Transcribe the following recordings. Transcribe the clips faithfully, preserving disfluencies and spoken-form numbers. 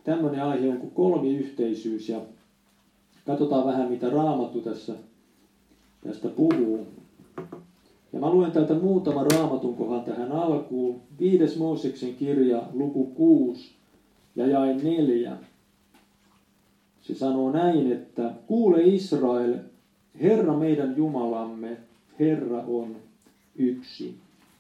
tämmöinen aihe on kuin kolmiyhteisyys, ja katsotaan vähän, mitä Raamattu tässä tästä puhuu. Ja mä luen täältä muutaman Raamatun kohan tähän alkuun. Viides Mooseksen kirja, luku kuusi ja jae neljä. Se sanoo näin, että kuule Israel, Herra meidän Jumalamme, Herra on yksi.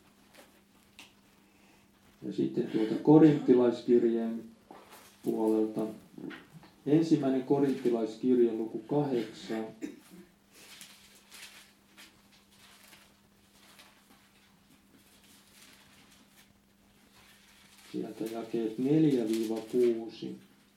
Ja sitten tuota korinttilaiskirjeen puolelta. Ensimmäinen korinttilaiskirja, luku kahdeksan. Sieltä jakeet neljä kuusi.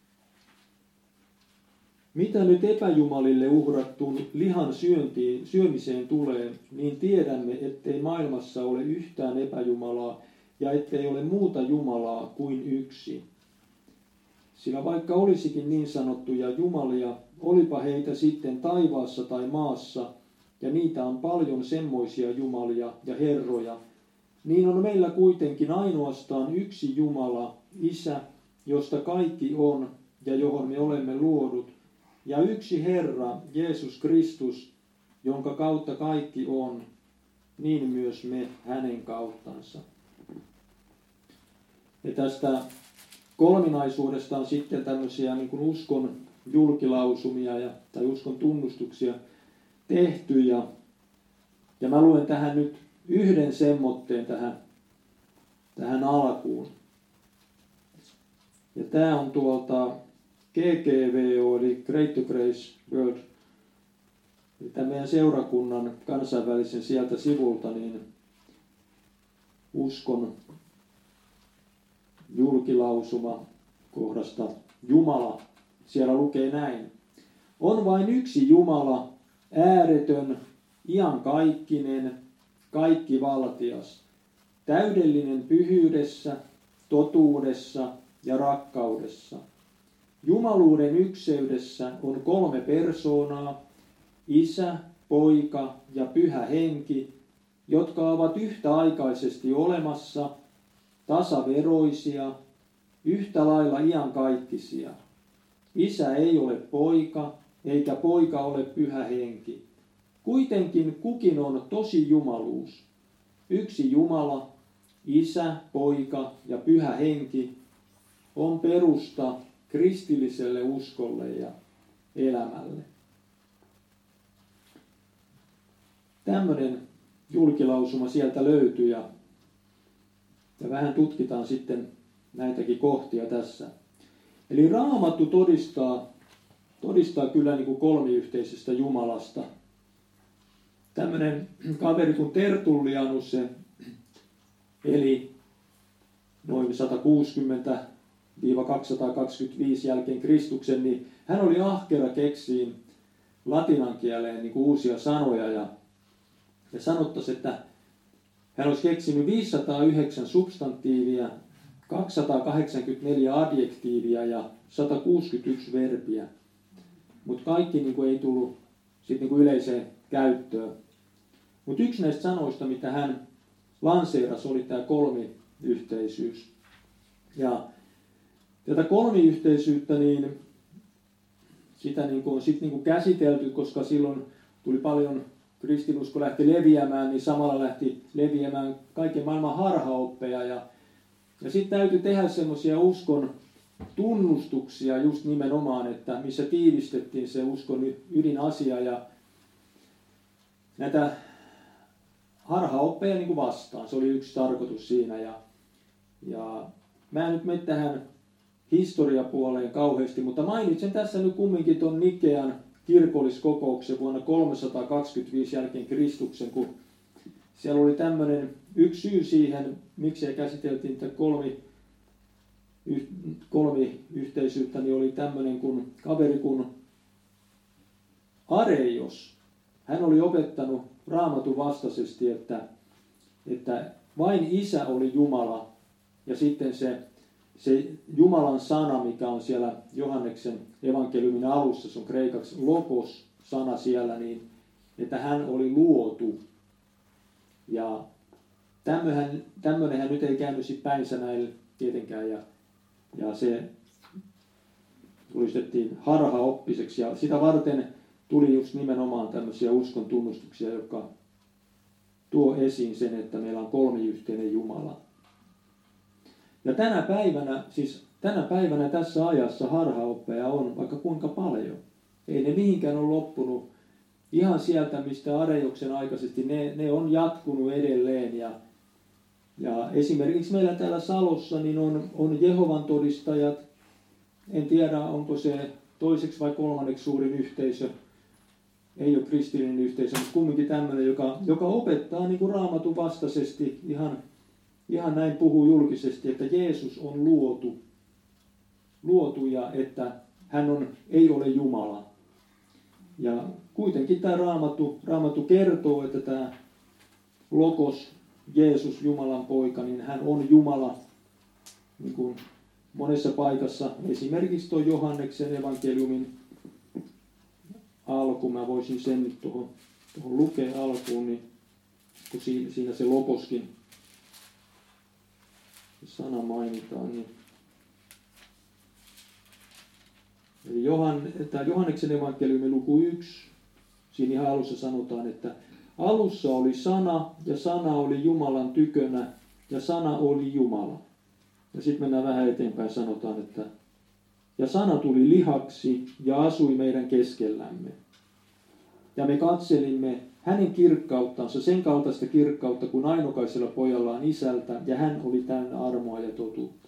Mitä nyt epäjumalille uhrattuun lihan syöntiin, syömiseen tulee, niin tiedämme, ettei maailmassa ole yhtään epäjumalaa ja ettei ole muuta Jumalaa kuin yksi. Sillä vaikka olisikin niin sanottuja jumalia, olipa heitä sitten taivaassa tai maassa, ja niitä on paljon semmoisia jumalia ja herroja, niin on meillä kuitenkin ainoastaan yksi Jumala, Isä, josta kaikki on ja johon me olemme luodut, ja yksi Herra, Jeesus Kristus, jonka kautta kaikki on, niin myös me hänen kauttansa. Ja tästä kolminaisuudesta on sitten tämmöisiä niin kuin uskon julkilausumia ja, tai uskon tunnustuksia tehty. Ja, ja mä luen tähän nyt yhden semmotteen tähän, tähän alkuun. Ja tämä on tuolta G G V O, eli Great to Grace World, eli tämän meidän seurakunnan kansainvälisen sieltä sivulta, niin uskon julkilausuma kohdasta Jumala. Siellä lukee näin. On vain yksi Jumala, ääretön, iankaikkinen, kaikkivaltias, täydellinen pyhyydessä, totuudessa ja rakkaudessa. Jumaluuden ykseydessä on kolme persoonaa, Isä, Poika ja Pyhä Henki, jotka ovat yhtäaikaisesti olemassa, tasaveroisia, yhtä lailla iankaikkisia. Isä ei ole Poika, eikä Poika ole Pyhä Henki. Kuitenkin kukin on tosi jumaluus. Yksi Jumala, Isä, Poika ja Pyhä Henki on perusta kristilliselle uskolle ja elämälle. Tämmöinen julkilausuma sieltä löytyy ja, ja vähän tutkitaan sitten näitäkin kohtia tässä. Eli Raamattu todistaa, todistaa kyllä niin kuin kolmiyhteisestä Jumalasta. Tämmöinen kaveri kuin Tertullianus, se eli noin sata kuusikymmentä kaksisataakaksikymmentäviisi jälkeen Kristuksen, niin hän oli ahkera keksiin latinan kieleen niin kuin uusia sanoja ja, ja sanottaisi, että hän olisi keksinyt viisisataayhdeksän substantiivia, kaksisataakahdeksankymmentäneljä adjektiivia ja sata kuusikymmentäyksi verbiä, mutta kaikki niin kuin ei tullut sit, niin kuin yleiseen käyttöön. Mutta yksi näistä sanoista, mitä hän lanseerasi, oli tämä kolmiyhteisyys. Ja tätä kolmiyhteisyyttä, niin sitä niin kuin on sit niin kuin käsitelty, koska silloin tuli paljon, kristinusko lähti leviämään, niin samalla lähti leviämään kaiken maailman harhaoppeja. Ja, ja sitten täytyy tehdä semmoisia uskon tunnustuksia just nimenomaan, että missä tiivistettiin se uskon ydinasia ja näitä harhaoppeja niin kuin vastaan. Se oli yksi tarkoitus siinä. Ja, ja mä en nyt mene tähän historiapuoleen kauheasti, mutta mainitsen tässä nyt kumminkin tuon Nikean kirkolliskokouksen vuonna kolmesataakaksikymmentäviisi jälkeen Kristuksen, kun siellä oli tämmöinen yksi syy siihen, miksei käsiteltiin tätä kolmi, kolmiyhteisyyttä, niin oli tämmöinen kuin kaveri kuin Areios. Hän oli opettanut Raamatun vastaisesti, että, että vain Isä oli Jumala ja sitten se Se Jumalan sana, mikä on siellä Johanneksen evankeliumin alussa, se on kreikaksi logos-sana siellä, niin että hän oli luotu. Ja tämmöinenhän nyt ei käynyt sit päinsä näille tietenkään. Ja, ja se julistettiin harhaoppiseksi, ja sitä varten tuli just nimenomaan tämmöisiä uskon tunnustuksia, jotka tuo esiin sen, että meillä on kolmiyhteinen Jumala. Ja tänä päivänä, siis tänä päivänä tässä ajassa harhaoppeja on vaikka kuinka paljon. Ei ne mihinkään ole loppunut. Ihan sieltä, mistä Arejoksen aikaisesti, ne, ne on jatkunut edelleen. Ja, ja esimerkiksi meillä täällä Salossa niin on, on Jehovan todistajat. En tiedä, onko se toiseksi vai kolmanneksi suurin yhteisö. Ei ole kristillinen yhteisö, mutta kumminkin tämmöinen, joka, joka opettaa niin kuin Raamatun vastaisesti, ihan, ihan näin puhuu julkisesti, että Jeesus on luotu, luotu ja että hän on, ei ole Jumala. Ja kuitenkin tämä Raamattu, Raamattu kertoo, että tämä Logos, Jeesus, Jumalan poika, niin hän on Jumala niin kuin monessa paikassa. Esimerkiksi tuo Johanneksen evankeliumin alku, mä voisin sen nyt tuohon, tuohon lukea alkuun, niin kun siinä, siinä se Logoskin se sana mainitaan. Niin. Eli Johan, tämä Johanneksen evankeliumi luku yksi, siinä ihan alussa sanotaan, että alussa oli sana ja sana oli Jumalan tykönä ja sana oli Jumala. Ja sitten mennään vähän eteenpäin, sanotaan, että ja sana tuli lihaksi ja asui meidän keskellämme. Ja me katselimme hänen kirkkauttansa, sen kaltaista kirkkautta kuin ainokaisella pojallaan isältä, ja hän oli täynnä armoa ja totuutta.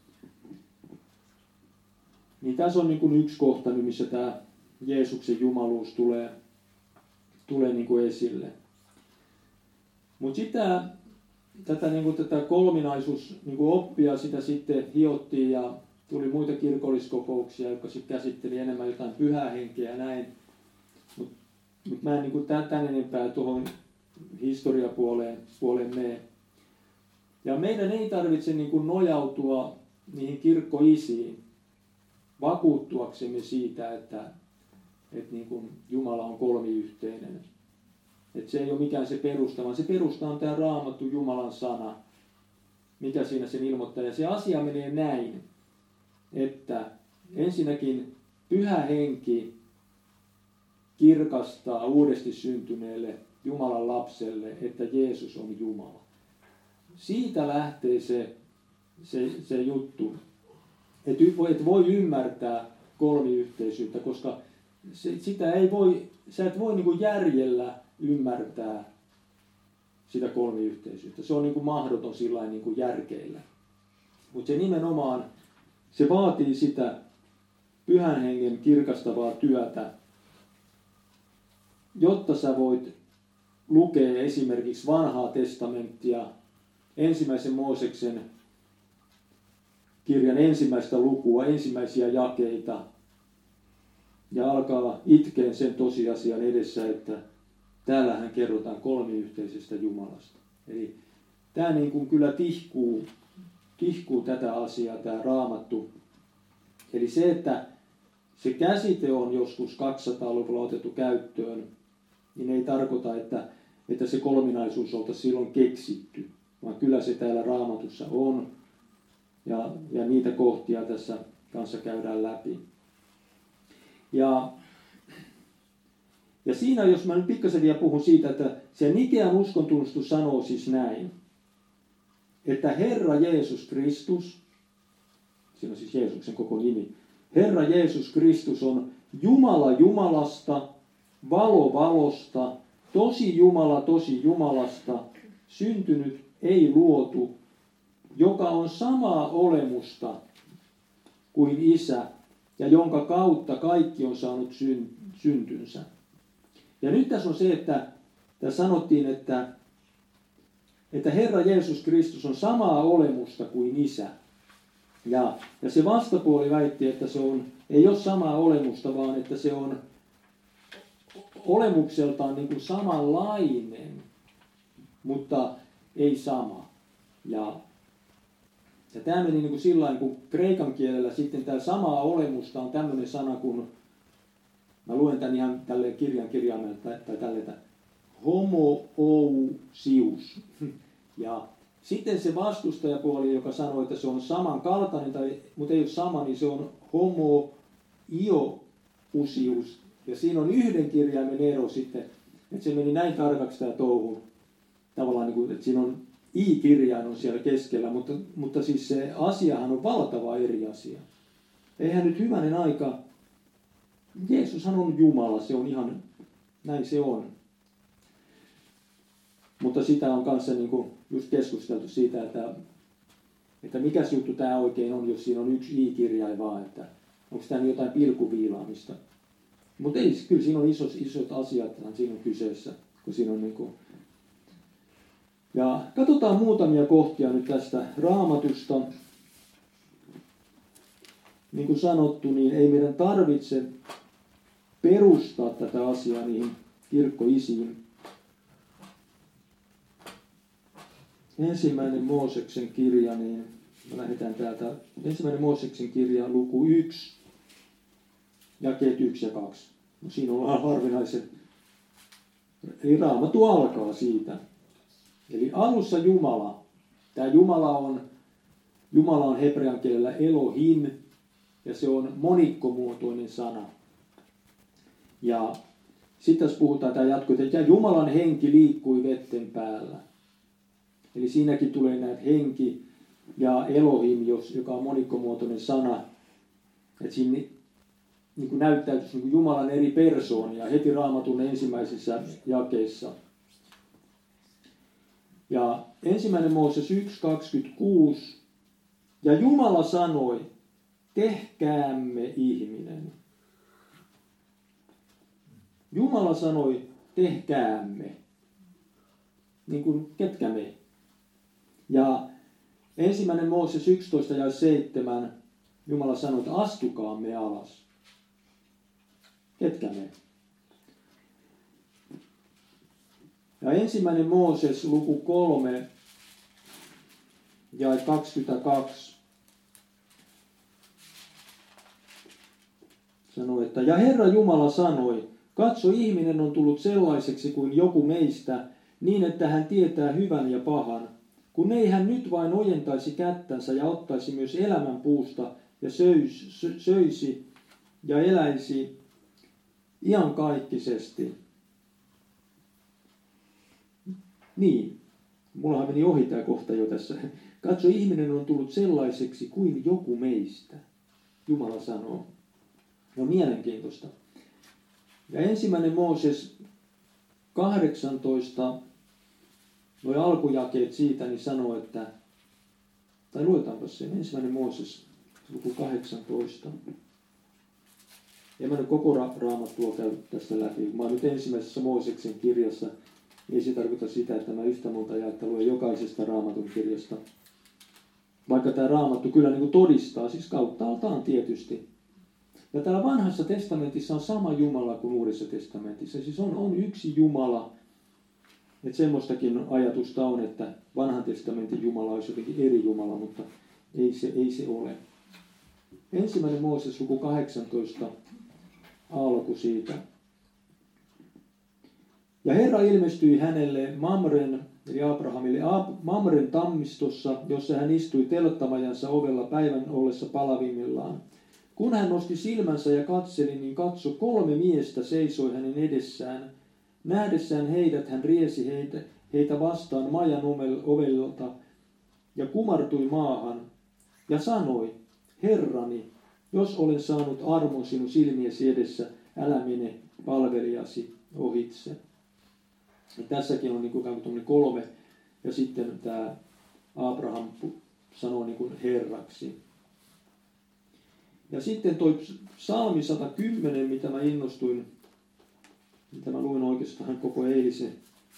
Niin tässä on niin kuin yksi kohta, missä tämä Jeesuksen jumaluus tulee, tulee niin kuin esille. Mutta sitten tätä, niin kuin tätä kolminaisuus niin kuin oppia, sitä sitten hiottiin ja tuli muita kirkolliskokouksia, jotka sitten käsitteli enemmän jotain pyhää henkeä ja näin. Mutta mut mä en niin kuin tän enempää tuohon historiapuoleen puoleen mene. Ja meidän ei tarvitse niin kuin nojautua niihin kirkkoisiin vakuuttuaksemme siitä, että, että niin kuin Jumala on kolmiyhteinen. Että se ei ole mikään se perusta, vaan se perusta on tämä Raamattu, Jumalan sana, mikä siinä sen ilmoittaa. Ja se asia menee näin, että ensinnäkin Pyhä Henki kirkastaa uudesti syntyneelle Jumalan lapselle, että Jeesus on Jumala. Siitä lähtee se, se, se juttu, että et voi ymmärtää kolmiyhteisyyttä, koska se, sitä ei voi, sä et voi niin kuin järjellä ymmärtää sitä kolmiyhteisyyttä. Se on niin kuin mahdoton sillain niin kuin järkeillä. Mutta se nimenomaan, se vaatii sitä Pyhän Hengen kirkastavaa työtä, jotta sä voit lukea esimerkiksi Vanhaa testamenttia, ensimmäisen Mooseksen kirjan ensimmäistä lukua, ensimmäisiä jakeita, ja alkaa itkeä sen tosiasian edessä, että täällähän kerrotaan kolmiyhteisestä Jumalasta. Eli tämä niin kuin kyllä tihkuu, tihkuu tätä asiaa, tämä Raamattu. Eli se, että se käsite on joskus kaksisataaluvulla otettu käyttöön, niin ei tarkoita, että, että se kolminaisuus oltaisiin silloin keksitty, vaan kyllä se täällä Raamatussa on, ja, ja niitä kohtia tässä kanssa käydään läpi. Ja, ja siinä, jos mä nyt pikkasen vielä puhun siitä, että se Nikean uskontunnustus sanoo siis näin, että Herra Jeesus Kristus, siinä on siis Jeesuksen koko nimi, Herra Jeesus Kristus on Jumala Jumalasta, valo valosta, tosi Jumala tosi Jumalasta, syntynyt ei luotu, joka on samaa olemusta kuin Isä, ja jonka kautta kaikki on saanut syn, syntynsä. Ja nyt tässä on se, että tässä sanottiin, että, että Herra Jeesus Kristus on samaa olemusta kuin Isä. Ja, ja se vastapuoli väitti, että se on, ei ole samaa olemusta, vaan että se on olemukseltaan niin kuin samanlainen, mutta ei sama. Ja, ja tämä meni niin kuin sillain, kun kreikan kielellä sitten tämä samaa olemusta on tämmöinen sana kuin, mä luen tämän ihan tälleen kirjan kirjaimella tai, tai tälleen, homoousius. Ja sitten se vastustajapuoli, joka sanoi, että se on samankaltainen, tai, mutta ei ole sama, niin se on Iousius. Ja siinä on yhden kirjaimen ero sitten, että se meni näin tarkaksi tämä touhu. Tavallaan niin kuin, että siinä on I-kirjain on siellä keskellä, mutta, mutta siis se asiahan on valtava eri asia. Eihän nyt hyvänen aika, Jeesushan on Jumala, se on ihan, näin se on. Mutta sitä on kanssa niin kuin just keskusteltu siitä, että, että mikä juttu tämä oikein on, jos siinä on yksi I-kirjain vaan, että onko tämä jotain pilkuviilaamista. Mutta ei, kyllä siinä on isot, isot asiat, siinä on kyseessä, kun siinä on niin kuin. Ja katsotaan muutamia kohtia nyt tästä Raamatusta. Niin kuin sanottu, niin ei meidän tarvitse perustaa tätä asiaa niihin kirkkoisiin. Ensimmäinen Mooseksen kirja, niin me lähdetään täältä. Ensimmäinen Mooseksen kirja, luku yksi, jakeet yksi ja kaksi. No, siinä on harvinaiset. Eli Raamattu alkaa siitä. Eli alussa Jumala. Tämä Jumala on, Jumala on hebrean kielellä Elohim, ja se on monikkomuotoinen sana. Ja sitten tässä puhutaan, tämä jatkuu, että Jumalan henki liikkui vetten päällä. Eli siinäkin tulee näitä henki ja Elohim, joka on monikkomuotoinen sana. Että siinä niin kuin näyttäytyisi niin kuin Jumalan eri persoonia heti Raamatun ensimmäisissä jakeissa. Ja ensimmäinen Mooses yksi kaksikymmentäkuusi. Ja Jumala sanoi, tehkäämme ihminen. Jumala sanoi, tehkäämme. Niin kuin ketkä me. Ja ensimmäinen Mooses yksitoista ja seitsemän. Jumala sanoi, että astukaamme alas. Ketkä me. Ja ensimmäinen Mooses luku kolme ja kaksikymmentäkaksi sanoi, että ja Herra Jumala sanoi, katso ihminen on tullut sellaiseksi kuin joku meistä, niin että hän tietää hyvän ja pahan, kun ei hän nyt vain ojentaisi kättänsä ja ottaisi myös elämän puusta ja söisi, söisi ja eläisi iankaikkisesti. Niin, mullahan meni ohi tämä kohta jo tässä. Katso, ihminen on tullut sellaiseksi kuin joku meistä, Jumala sanoo. No mielenkiintoista. Ja ensimmäinen Mooses kahdeksantoista, nuo alkujakeet siitä, niin sanoo, että, tai luetaanpa sen, ensimmäinen Mooses, luku kahdeksantoista. En mä nyt koko ra- raamattua käy tästä läpi. Mä oon nyt ensimmäisessä Mooseksen kirjassa. Ei se tarkoita sitä, että mä yhtä monta jaetta luen jokaisesta raamatun kirjasta. Vaikka tämä raamattu kyllä niin kuin todistaa, siis kauttaaltaan tietysti. Ja täällä vanhassa testamentissa on sama Jumala kuin uudessa testamentissa. Siis on, on yksi Jumala. Että semmoistakin ajatusta on, että vanhan testamentin Jumala olisi jotenkin eri Jumala, mutta ei se, ei se ole. Ensimmäinen Mooses luku kahdeksantoista alku siitä. Ja Herra ilmestyi hänelle Mamren, eli Abrahamille, Mamren tammistossa, jossa hän istui telttamajansa ovella päivän ollessa palavimmillaan. Kun hän nosti silmänsä ja katseli, niin katso, kolme miestä seisoi hänen edessään. Nähdessään heidät hän riesi heitä, heitä vastaan majan ovelta ja kumartui maahan ja sanoi, Herrani, jos olen saanut armon sinun silmiesi edessä, älä mene palvelijasi ohitse. Ja tässäkin on niin kuin kolme, ja sitten tämä Abraham sanoo niin kuin herraksi. Ja sitten toi psalmi sata kymmenen, mitä mä innostuin, mitä mä luin oikeastaan koko eilisen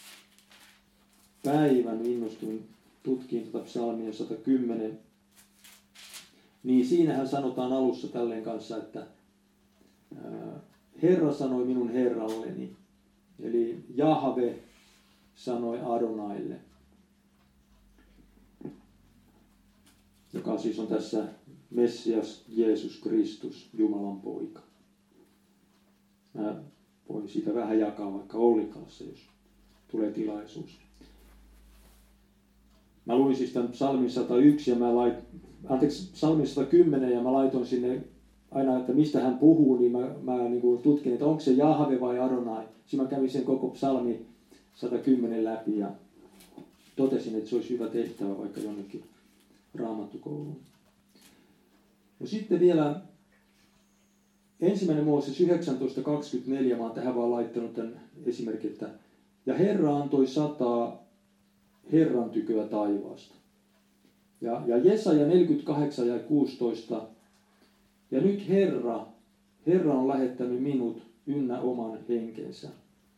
päivän, innostuin tutkiin tätä psalmia sata kymmenen. Niin siinähän sanotaan alussa tälleen kanssa, että ää, Herra sanoi minun herralleni, eli Jahve sanoi Adonaille, joka siis on tässä Messias Jeesus Kristus, Jumalan poika. Mä voin siitä vähän jakaa vaikka Ollikaassa, jos tulee tilaisuus. Mä luin siis tämän psalmin sata yksi ja mä lait, anteeksi, psalmin sata kymmenen ja mä laitoin sinne aina, että mistä hän puhuu, niin mä, mä niin kuin tutkin, että onko se Jahve vai Adonai. Sitten mä kävin sen koko psalmi sata kymmenen läpi ja totesin, että se olisi hyvä tehtävä vaikka jonnekin raamattukouluun. No sitten vielä ensimmäinen Mooses yhdeksäntoista kaksikymmentäneljä, mä oon tähän vaan laittanut tämän esimerkin, että ja Herra antoi sataa Herran tyköä taivaasta. Ja, ja Jesaja neljäkymmentäkahdeksan ja kuusitoista, ja nyt Herra, Herra on lähettänyt minut ynnä oman henkensä.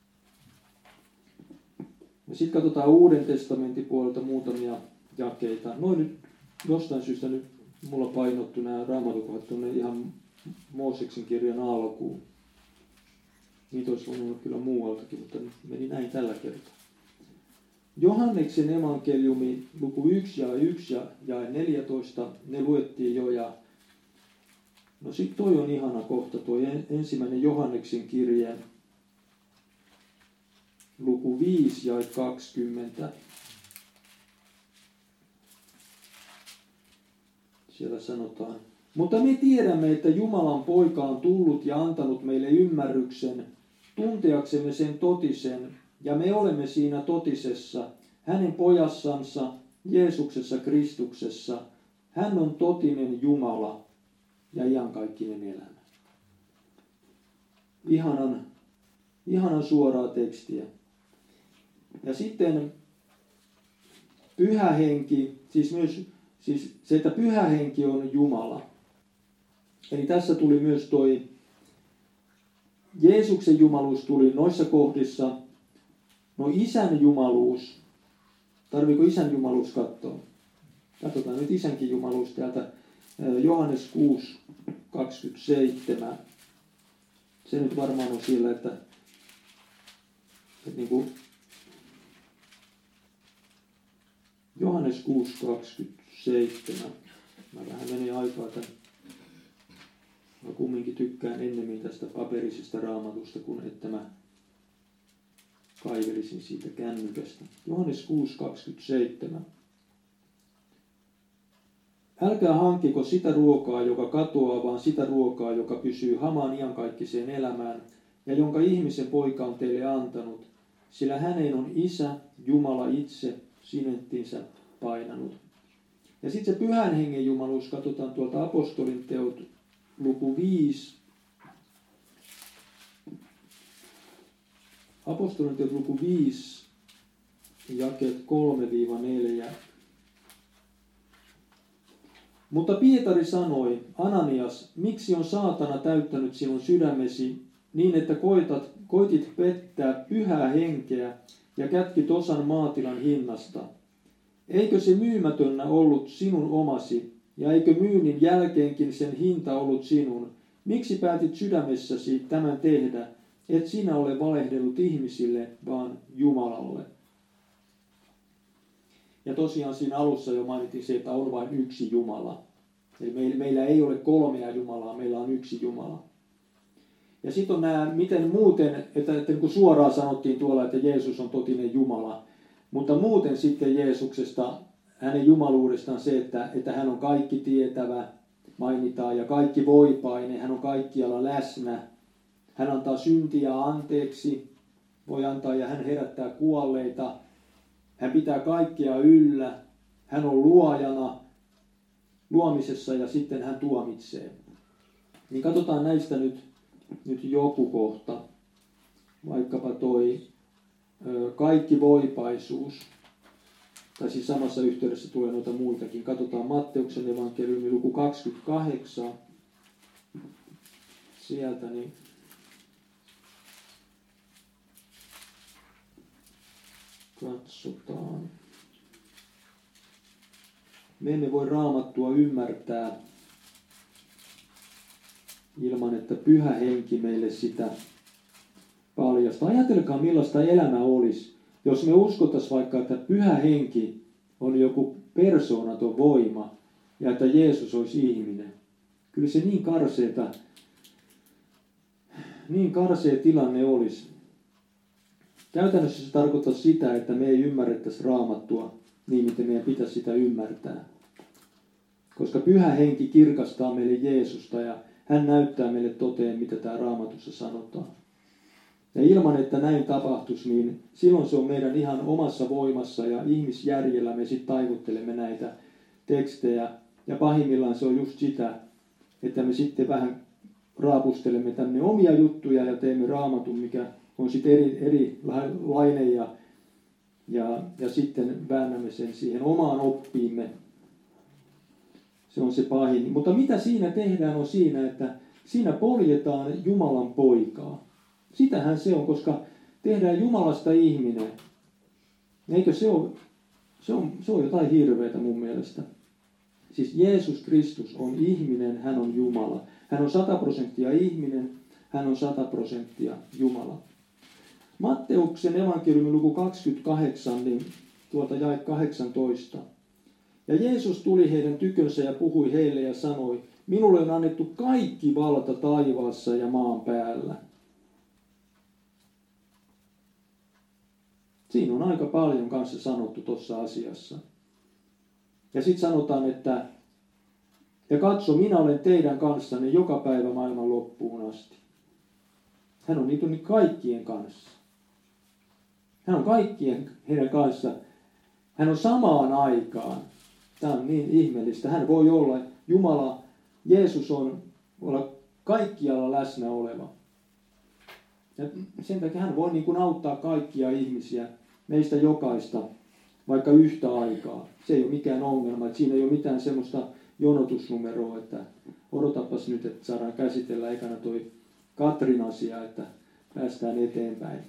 Ja sitten katsotaan Uuden testamentin puolelta muutamia jakeita. Noin nyt jostain syystä nyt mulla painottu nämä raamatukohdat tuonne ihan Mooseksen kirjan alkuun. Niitä olisi voinut olla kyllä muualtakin, mutta meni näin tällä kertaa. Johanneksen evankeliumi luku yksi ja yksi ja jae neljätoista, ne luettiin jo. Ja no sit toi on ihana kohta, tuo ensimmäinen Johanneksen kirje, luku viisi ja kaksikymmentä. Siellä sanotaan, mutta me tiedämme, että Jumalan poika on tullut ja antanut meille ymmärryksen, tunteaksemme sen totisen, ja me olemme siinä totisessa, hänen pojassansa, Jeesuksessa Kristuksessa. Hän on totinen Jumala ja iankaikkinen elämä. Ihanan, ihanan suoraa tekstiä. Ja sitten Pyhä Henki, siis myös siis se, että Pyhä Henki on Jumala. Eli tässä tuli myös toi Jeesuksen jumaluus tuli noissa kohdissa. No Isän jumaluus. Tarviiko Isän jumaluus katsoa? Katsotaan nyt Isänkin jumaluus täältä. Johannes kuusi kaksikymmentäseitsemän. Se nyt varmaan on sillä, että, että niin kuin Johannes kuusi kaksikymmentäseitsemän. Mä vähän meni aikaa tämän. Mä kumminkin tykkään ennemmin tästä paperisesta raamatusta, kun että mä kaivelisin siitä kännykästä. Johannes kuusi kaksikymmentäseitsemän. Älkää hankkiko sitä ruokaa, joka katoaa, vaan sitä ruokaa, joka pysyy hamaan iankaikkiseen elämään, ja jonka ihmisen poika on teille antanut, sillä hänen on Isä, Jumala itse, sinettinsä painanut. Ja sitten se Pyhän Hengen jumaluus, katsotaan tuolta apostolin teot, luku viisi. Apostolin teot, luku viisi, jakeet kolme neljä. Mutta Pietari sanoi, Ananias, miksi on saatana täyttänyt sinun sydämesi niin, että koitat, koitit pettää Pyhää Henkeä ja kätkit osan maatilan hinnasta? Eikö se myymätönnä ollut sinun omasi, ja eikö myynnin jälkeenkin sen hinta ollut sinun? Miksi päätit sydämessäsi tämän tehdä, et sinä ole valehdellut ihmisille, vaan Jumalalle? Ja tosiaan siinä alussa jo mainittiin se, että on vain yksi Jumala. Eli meillä, meillä ei ole kolmea Jumalaa, meillä on yksi Jumala. Ja sitten on nämä, miten muuten, että, että niin kuin suoraan sanottiin tuolla, että Jeesus on totinen Jumala. Mutta muuten sitten Jeesuksesta, hänen jumaluudestaan se, että, että hän on kaikki tietävä, mainitaan, ja kaikki voipainen, hän on kaikkialla läsnä. Hän antaa syntiä anteeksi, voi antaa ja hän herättää kuolleita. Hän pitää kaikkea yllä. Hän on luojana luomisessa ja sitten hän tuomitsee. Niin katsotaan näistä nyt, nyt joku kohta. Vaikkapa toi ö, kaikki voipaisuus. Tai siis samassa yhteydessä tulee noita muitakin. Katsotaan Matteuksen evankeliumi luku kaksikymmentäkahdeksan. Sieltä niin katsotaan. Me emme voi Raamattua ymmärtää ilman, että Pyhä Henki meille sitä paljastaa. Ajatelkaa, millaista elämä olisi, jos me uskottaisiin vaikka, että Pyhä Henki on joku persoonaton voima ja että Jeesus olisi ihminen. Kyllä se niin karseeta, niin karsea tilanne olisi. Käytännössä se tarkoittaa sitä, että me ei ymmärrettäisi Raamattua niin, miten meidän pitäisi sitä ymmärtää. Koska Pyhä Henki kirkastaa meille Jeesusta ja hän näyttää meille toteen, mitä tämä Raamatussa sanotaan. Ja ilman, että näin tapahtuisi, niin silloin se on meidän ihan omassa voimassa ja ihmisjärjellä me sitten taivuttelemme näitä tekstejä. Ja pahimmillaan se on just sitä, että me sitten vähän raapustelemme tänne omia juttuja ja teemme Raamatun, mikä on sitten eri, erilainen ja, ja, ja sitten väännämme sen siihen omaan oppiimme. Se on se pahin. Mutta mitä siinä tehdään on siinä, että siinä poljetaan Jumalan poikaa. Sitähän se on, koska tehdään Jumalasta ihminen. Eikö se ole, se on, se on jotain hirveätä mun mielestä. Siis Jeesus Kristus on ihminen, hän on Jumala. Hän on sata prosenttia ihminen, hän on sata prosenttia Jumala. Matteuksen evankeliumin luku kaksikymmentäkahdeksan, niin tuolta jae kahdeksantoista. Ja Jeesus tuli heidän tykönsä ja puhui heille ja sanoi, minulle on annettu kaikki valta taivaassa ja maan päällä. Siinä on aika paljon kanssa sanottu tuossa asiassa. Ja sitten sanotaan, että ja katso, minä olen teidän kanssanne joka päivä maailman loppuun asti. Hän on niitä kaikkien kanssa. Hän on kaikkien heidän kanssa. Hän on samaan aikaan. Tämä on niin ihmeellistä. Hän voi olla Jumala, Jeesus on olla kaikkialla läsnä oleva. Ja sen takia hän voi niin kuin auttaa kaikkia ihmisiä, meistä jokaista, vaikka yhtä aikaa. Se ei ole mikään ongelma. Että siinä ei ole mitään semmoista jonotusnumeroa, että odotapas nyt, että saadaan käsitellä ekana toi Katrin asia, että päästään eteenpäin.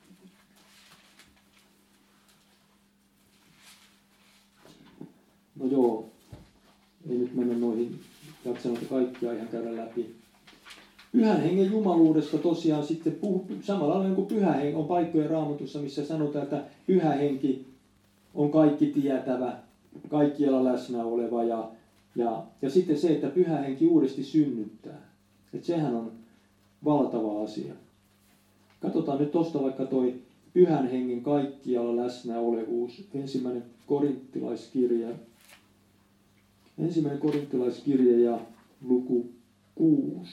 No joo, ei nyt mennä noihin, jaksanut kaikkia ihan käydä läpi. Pyhän hengen jumaluudesta tosiaan sitten puhu, samalla lailla kuin pyhä henki on paikkoja Raamatussa, missä sanotaan, että pyhä henki on kaikki tietävä, kaikkialla läsnä oleva ja, ja, ja sitten se, että pyhä henki uudesti synnyttää. Että sehän on valtava asia. Katsotaan nyt tuosta vaikka toi pyhän hengen kaikkialla läsnä olevuus. Ensimmäinen korinttilaiskirja. Ensimmäinen korinttilaiskirja ja luku kuusi.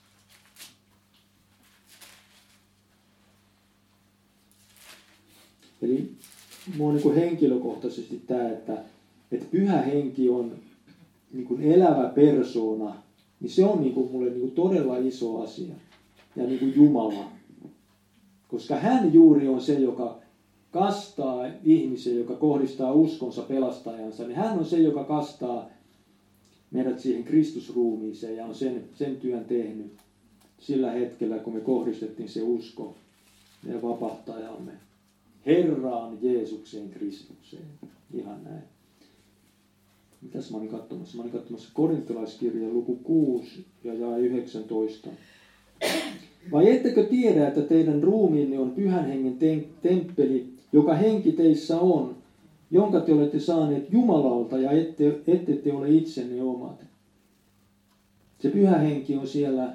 Eli minua niin kuin henkilökohtaisesti tämä, että, että pyhä henki on niin kuin elävä persoona, niin se on niin kuin mulle niin kuin todella iso asia. Ja niin kuin Jumala. Koska hän juuri on se, joka kastaa ihmisen, joka kohdistaa uskonsa pelastajansa, niin hän on se, joka kastaa meidät siihen Kristusruumiiseen ja on sen, sen työn tehnyt sillä hetkellä, kun me kohdistettiin se usko meidän vapahtajamme. Herraan Jeesukseen Kristukseen. Ihan näin. Mitäs mä olin katsomassa? Mä olin katsomassa korinttilaiskirjan luku kuusi ja jae yhdeksäntoista. Vai ettekö tiedä, että teidän ruumiinne on pyhän hengen temppeli, joka henki teissä on, jonka te olette saaneet Jumalalta ja ette, ette te ole itsenne omat. Se pyhä henki on siellä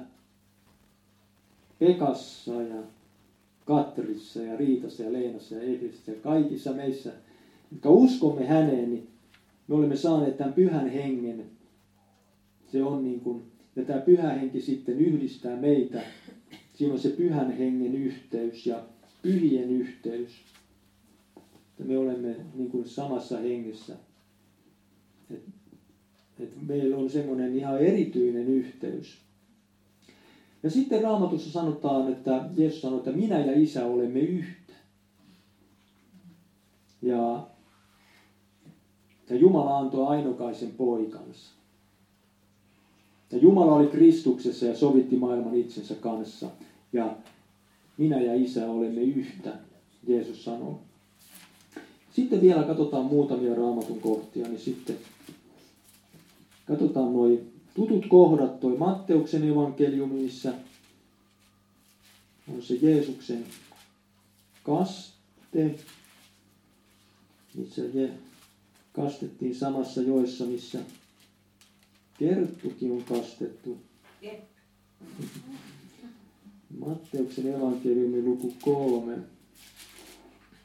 Pekassa ja Katrissa ja Riitassa ja Leenassa ja Ehdessä ja kaikissa meissä, jotka uskomme häneen, niin me olemme saaneet tämän pyhän hengen. Se on niin kuin, ja tämä pyhä henki sitten yhdistää meitä. Siinä on se pyhän hengen yhteys ja pyhien yhteys. Että me olemme niin kuin samassa hengessä. Et, et meillä on semmoinen ihan erityinen yhteys. Ja sitten Raamatussa sanotaan, että Jeesus sanoi, että minä ja Isä olemme yhtä. Ja, ja Jumala antoi ainokaisen poikansa. Ja Jumala oli Kristuksessa ja sovitti maailman itsensä kanssa. Ja minä ja Isä olemme yhtä, Jeesus sanoi. Sitten vielä katsotaan muutamia Raamatun kohtia, niin sitten katsotaan nuo tutut kohdat, toi Matteuksen evankeliumi, missä on se Jeesuksen kaste, missä je kastettiin samassa joessa, missä Kerttukin on kastettu. Matteuksen evankeliumi luku kolme.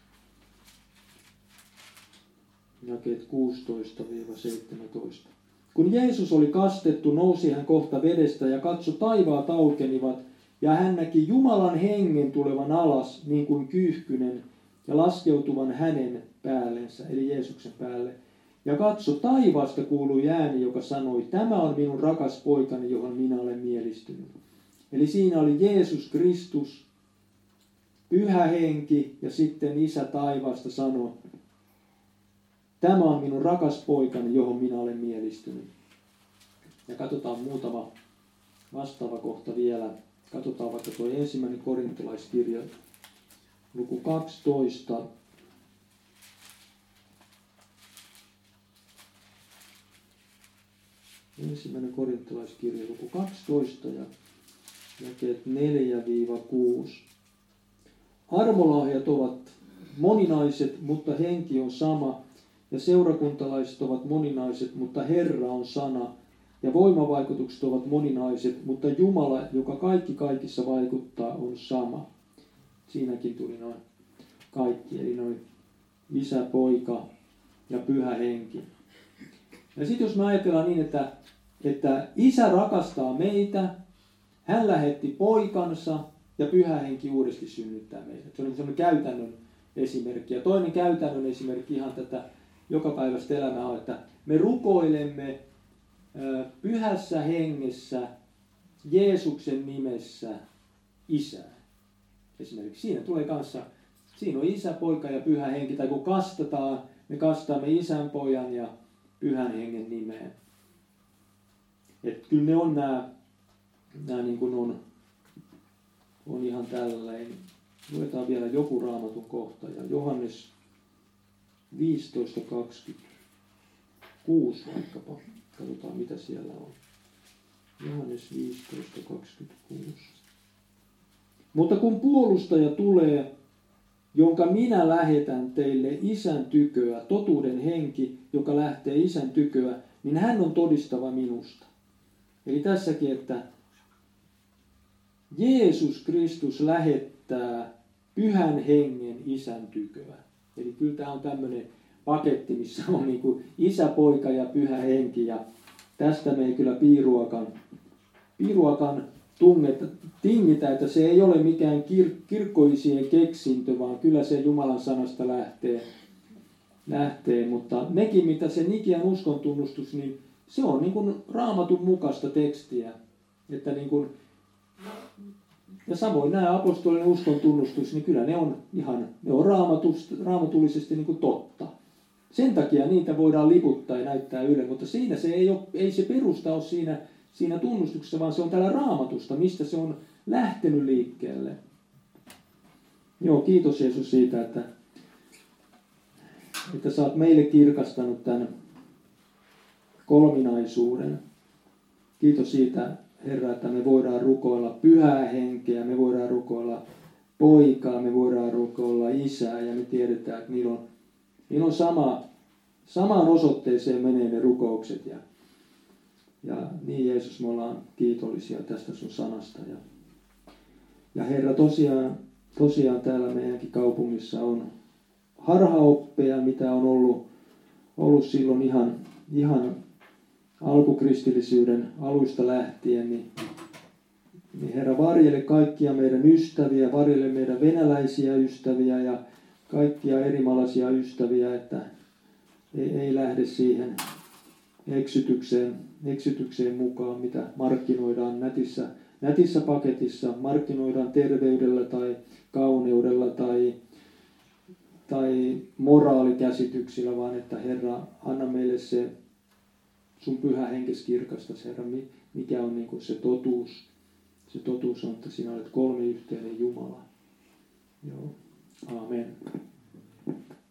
Jakeet kuusitoista seitsemäntoista. Kun Jeesus oli kastettu, nousi hän kohta vedestä ja katso taivaat aukenivat, ja hän näki Jumalan hengen tulevan alas niin kuin kyyhkynen ja laskeutuvan hänen päällensä, eli Jeesuksen päälle. Ja katso, taivaasta kuului ääni, joka sanoi, tämä on minun rakas poikani, johon minä olen mielistynyt. Eli siinä oli Jeesus Kristus, Pyhä Henki ja sitten Isä taivaasta sanoi, tämä on minun rakas poikani, johon minä olen mielistynyt. Ja katsotaan muutama vastaava kohta vielä. Katsotaan vaikka tuo ensimmäinen korintolaiskirja, luku kaksitoista. Ensimmäinen korintolaiskirja, luku kaksitoista ja jakeet neljä kuusi. Armolahjat ovat moninaiset, mutta henki on sama, ja seurakuntalaiset ovat moninaiset, mutta Herra on sana, ja voimavaikutukset ovat moninaiset, mutta Jumala, joka kaikki kaikissa vaikuttaa, on sama. Siinäkin tuli noin kaikki, eli noin Isä, Poika ja Pyhä Henki. Ja sitten jos me ajatellaan niin, että, että Isä rakastaa meitä, hän lähetti poikansa ja Pyhä Henki uudesti synnyttää meitä. Se on sellainen käytännön esimerkki. Ja toinen käytännön esimerkki ihan tätä jokapäiväistä elämää on, että me rukoilemme Pyhässä Hengessä Jeesuksen nimessä Isää. Esimerkiksi siinä tulee kanssa, siinä on Isä, Poika ja Pyhä Henki, tai kun kastataan, me kastamme Isän, Pojan ja Pyhän Hengen nimeen. Että kyllä ne on nämä, nämä niin kuin on, on ihan tälleen. Luetaan vielä joku Raamatun kohta. Ja Johannes viisitoista kaksikymmentäkuusi vaikkapa. Katsotaan mitä siellä on. Johannes viisitoista kaksikymmentäkuusi. Mutta kun puolustaja tulee, jonka minä lähetän teille Isän tyköä, totuuden henki, joka lähtee Isän tyköä, niin hän on todistava minusta. Eli tässäkin, että Jeesus Kristus lähettää Pyhän Hengen Isän tyköä. Eli kyllä tämä on tämmöinen paketti, missä on niin kuin Isä, Poika ja Pyhä Henki. Ja tästä me ei kyllä piiruakaan, piiruakaan tungeta, tingitä, että se ei ole mikään kir- kirkkoisien keksintö, vaan kyllä se Jumalan sanasta lähtee. lähtee. Mutta nekin, mitä se Nikian uskontunnustus, niin se on niin kuin Raamatun mukaista tekstiä. Että niin kuin, ja samoin nämä apostolinen uskontunnustus, niin kyllä ne on ihan, ne on raamatullisesti niin kuin totta. Sen takia niitä voidaan liputtaa ja näyttää yle, mutta siinä se ei, ole, ei se perusta ole siinä, siinä tunnustuksessa, vaan se on täällä Raamatusta, mistä se on lähtenyt liikkeelle. Joo, kiitos Jeesus siitä, että, että sä oot meille kirkastanut tämän kolminaisuuden. Kiitos siitä, Herra, että me voidaan rukoilla Pyhää Henkeä, me voidaan rukoilla Poikaa, me voidaan rukoilla Isää, ja me tiedetään, että niillä on, niillä on sama, samaan osoitteeseen menee ne rukoukset. Ja, ja niin Jeesus, me ollaan kiitollisia tästä sun sanasta. Ja, ja Herra, tosiaan, tosiaan täällä meidänkin kaupungissa on harhaoppeja, mitä on ollut, ollut silloin ihan, ihan alkukristillisyyden alusta lähtien, niin, niin Herra, varjele kaikkia meidän ystäviä, varjele meidän venäläisiä ystäviä ja kaikkia erimalaisia ystäviä, että ei, ei lähde siihen eksytykseen, eksytykseen mukaan, mitä markkinoidaan nätissä, nätissä paketissa, markkinoidaan terveydellä tai kauneudella tai, tai moraalikäsityksillä, vaan että Herra, anna meille se sun Pyhä Henkes kirkastas, Herra, mikä on niin kuin se totuus. Se totuus on, että sinä olet kolmiyhteinen Jumala. Joo. Aamen.